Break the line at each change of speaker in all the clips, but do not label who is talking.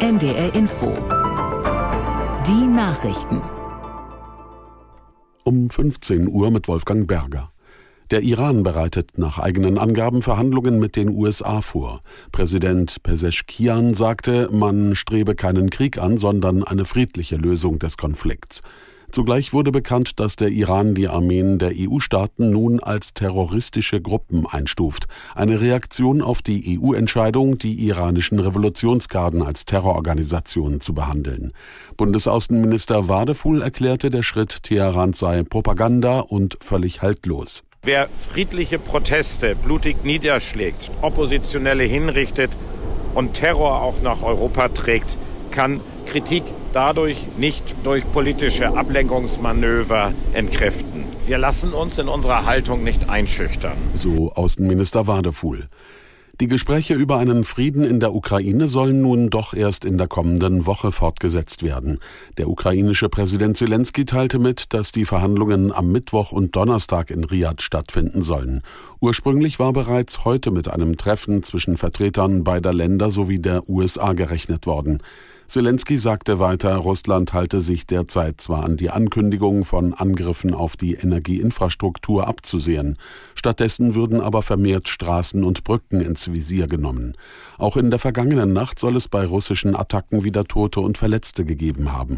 NDR Info. Die Nachrichten.
Um 15 Uhr mit Wolfgang Berger. Der Iran bereitet nach eigenen Angaben Verhandlungen mit den USA vor. Präsident Pezeshkian sagte, man strebe keinen Krieg an, sondern eine friedliche Lösung des Konflikts. Zugleich wurde bekannt, dass der Iran die Armeen der EU-Staaten nun als terroristische Gruppen einstuft. Eine Reaktion auf die EU-Entscheidung, die iranischen Revolutionsgarden als Terrororganisationen zu behandeln. Bundesaußenminister Wadefuhl erklärte, der Schritt Teherans sei Propaganda und völlig haltlos.
Wer friedliche Proteste blutig niederschlägt, Oppositionelle hinrichtet und Terror auch nach Europa trägt, kann Kritik dadurch nicht durch politische Ablenkungsmanöver entkräften. Wir lassen uns in unserer Haltung nicht einschüchtern.
So Außenminister Wadefuhl. Die Gespräche über einen Frieden in der Ukraine sollen nun doch erst in der kommenden Woche fortgesetzt werden. Der ukrainische Präsident Selenskyj teilte mit, dass die Verhandlungen am Mittwoch und Donnerstag in Riad stattfinden sollen. Ursprünglich war bereits heute mit einem Treffen zwischen Vertretern beider Länder sowie der USA gerechnet worden. Selenskyj sagte weiter, Russland halte sich derzeit zwar an die Ankündigung von Angriffen auf die Energieinfrastruktur abzusehen. Stattdessen würden aber vermehrt Straßen und Brücken ins Visier genommen. Auch in der vergangenen Nacht soll es bei russischen Attacken wieder Tote und Verletzte gegeben haben.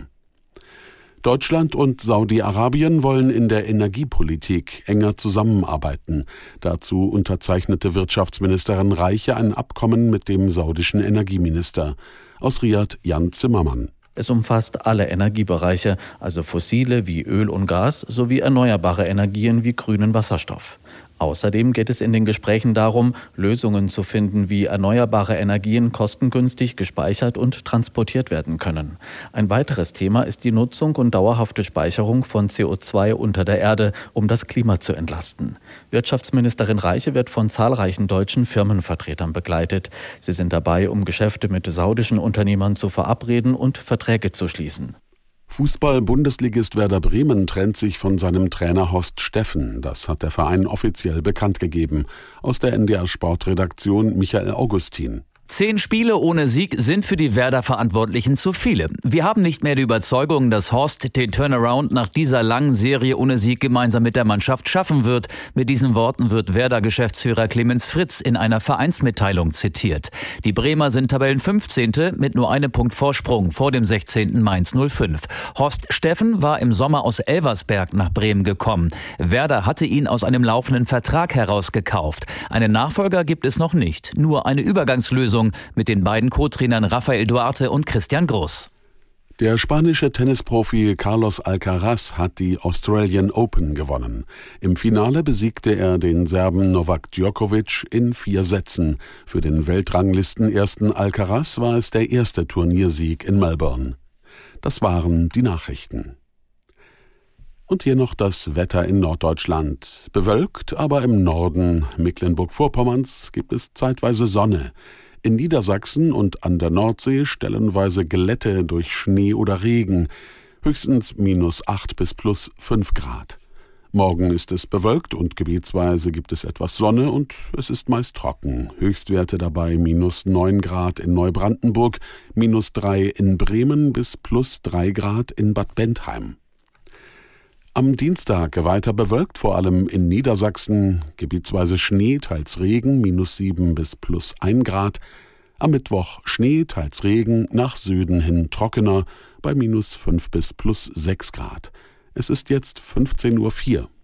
Deutschland und Saudi-Arabien wollen in der Energiepolitik enger zusammenarbeiten. Dazu unterzeichnete Wirtschaftsministerin Reiche ein Abkommen mit dem saudischen Energieminister. Aus Riad Jan Zimmermann.
Es umfasst alle Energiebereiche, also fossile wie Öl und Gas sowie erneuerbare Energien wie grünen Wasserstoff. Außerdem geht es in den Gesprächen darum, Lösungen zu finden, wie erneuerbare Energien kostengünstig gespeichert und transportiert werden können. Ein weiteres Thema ist die Nutzung und dauerhafte Speicherung von CO2 unter der Erde, um das Klima zu entlasten. Wirtschaftsministerin Reiche wird von zahlreichen deutschen Firmenvertretern begleitet. Sie sind dabei, um Geschäfte mit saudischen Unternehmern zu verabreden und Verträge zu schließen.
Fußball-Bundesligist Werder Bremen trennt sich von seinem Trainer Horst Steffen. Das hat der Verein offiziell bekannt gegeben. Aus der NDR-Sportredaktion Michael Augustin.
10 Spiele ohne Sieg sind für die Werder-Verantwortlichen zu viele. Wir haben nicht mehr die Überzeugung, dass Horst den Turnaround nach dieser langen Serie ohne Sieg gemeinsam mit der Mannschaft schaffen wird. Mit diesen Worten wird Werder-Geschäftsführer Clemens Fritz in einer Vereinsmitteilung zitiert. Die Bremer sind Tabellen 15. mit nur einem Punkt Vorsprung vor dem 16. Mainz 05. Horst Steffen war im Sommer aus Elversberg nach Bremen gekommen. Werder hatte ihn aus einem laufenden Vertrag herausgekauft. Einen Nachfolger gibt es noch nicht, nur eine Übergangslösung mit den beiden Co-Trainern Rafael Duarte und Christian Groß.
Der spanische Tennisprofi Carlos Alcaraz hat die Australian Open gewonnen. Im Finale besiegte er den Serben Novak Djokovic in 4 Sätzen. Für den Weltranglistenersten Alcaraz war es der erste Turniersieg in Melbourne. Das waren die Nachrichten. Und hier noch das Wetter in Norddeutschland. Bewölkt, aber im Norden Mecklenburg-Vorpommerns gibt es zeitweise Sonne. In Niedersachsen und an der Nordsee stellenweise Glätte durch Schnee oder Regen, höchstens -8 bis +5 Grad. Morgen ist es bewölkt und gebietsweise gibt es etwas Sonne und es ist meist trocken. Höchstwerte dabei -9 Grad in Neubrandenburg, -3 in Bremen bis +3 Grad in Bad Bentheim. Am Dienstag weiter bewölkt, vor allem in Niedersachsen, gebietsweise Schnee, teils Regen, -7 bis +1 Grad. Am Mittwoch Schnee, teils Regen, nach Süden hin trockener, bei -5 bis +6 Grad. Es ist jetzt 15:04 Uhr.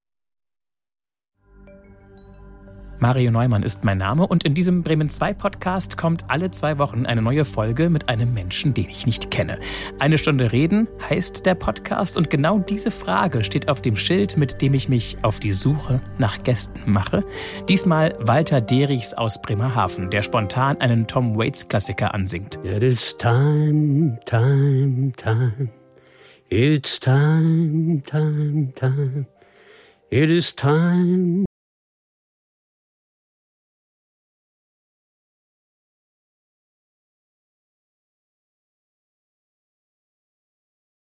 Mario Neumann ist mein Name und in diesem Bremen 2 Podcast kommt alle 2 Wochen eine neue Folge mit einem Menschen, den ich nicht kenne. 1 Stunde reden heißt der Podcast und genau diese Frage steht auf dem Schild, mit dem ich mich auf die Suche nach Gästen mache. Diesmal Walter Derichs aus Bremerhaven, der spontan einen Tom Waits Klassiker ansingt.
It is time, time, time. It's time, time, time. It is time.